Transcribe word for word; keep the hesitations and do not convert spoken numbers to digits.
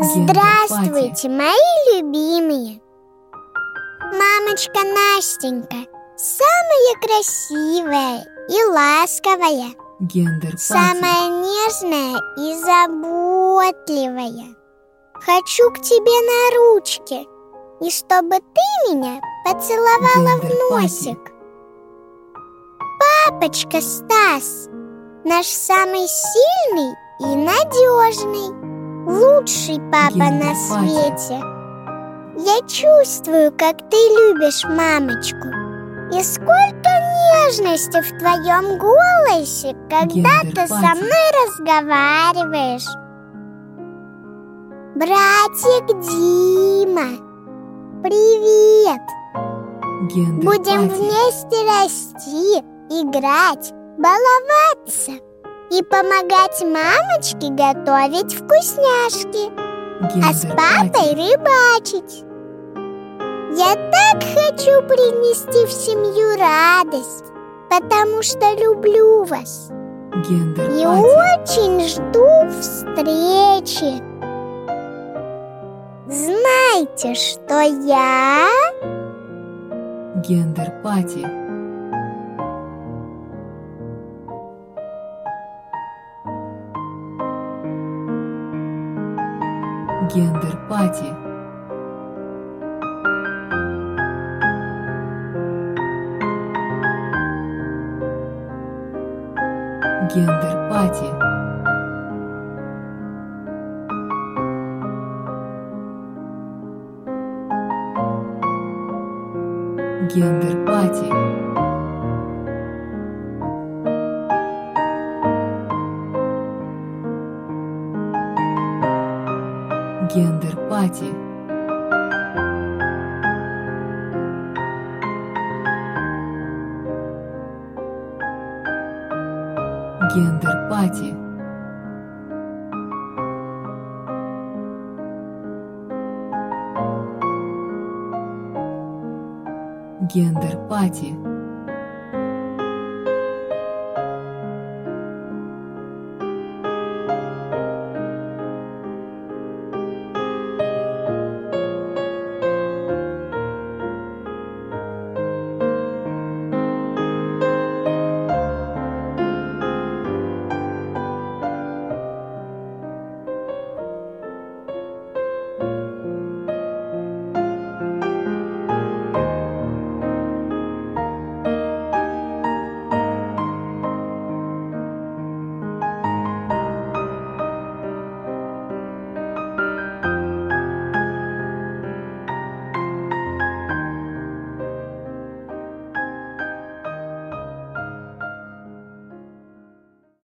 Здравствуйте, мои любимые! Мамочка Настенька самая красивая и ласковая, Гендер-пати. самая нежная и заботливая. Хочу к тебе на ручки, и чтобы ты меня поцеловала в носик. Папочка Стас, наш самый сильный и надежный, лучший папа на свете. Я чувствую, как ты любишь мамочку, и сколько нежности в твоем голосе, когда ты со мной разговариваешь. Братик Дима, привет! Будем вместе расти, играть, баловаться и помогать мамочке готовить вкусняшки, а с папой рыбачить. Я так хочу принести в семью радость, потому что люблю вас и очень жду встречи. Знаете, что я... Гендер-пати. Гендер-пати. Гендер-пати. Гендер-пати. Гендер-пати. Гендер-пати. Гендер-пати.